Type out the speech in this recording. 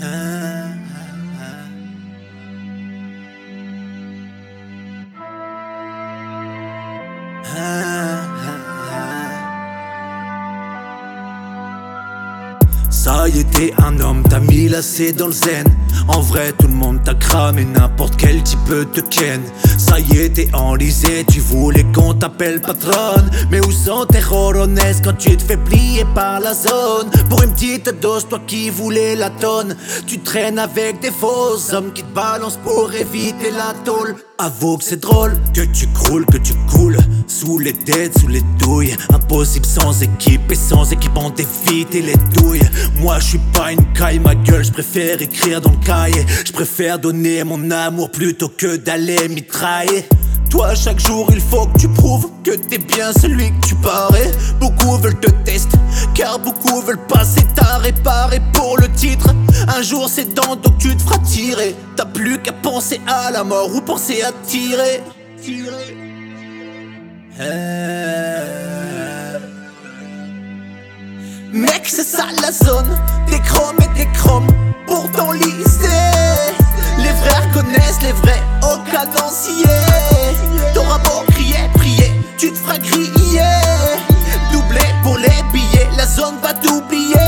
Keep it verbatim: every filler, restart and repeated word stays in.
Ça y est, t'es un homme, t'as mis lacé dans le zen. En vrai, tout le monde t'a cramé, n'importe quel type te ken. Ça y est, t'es enlisé, tu voulais qu'on t'appelle patronne. Mais où sont tes rorones quand tu te fais plier par la zone? Pour une petite dose, toi qui voulais la tonne, tu traînes avec des faux hommes qui te balancent pour éviter la tôle. Avoue que c'est drôle, que tu croules, que tu coules sous les têtes, sous les douilles. Impossible sans équipe et sans équipement d'éviter les douilles. Moi je suis pas une caille, ma gueule, je préfère écrire dans le cahier. Je préfère donner mon amour plutôt que d'aller mitrailler. Toi chaque jour il faut que tu prouves que t'es bien celui que tu parais. Beaucoup veulent te tester, car beaucoup veulent passer ta réparée pour le titre. Un jour c'est dans donc tu te feras tirer. T'as plus qu'à penser à la mort ou penser à tirer. Tirer. Euh... Mec c'est ça la zone, des chromes et des chromes pour ton lycée. Les vrais reconnaissent les vrais au cadencier. T'auras beau crier, prier, tu te feras griller. Doublé pour les billets, la zone va t'oublier.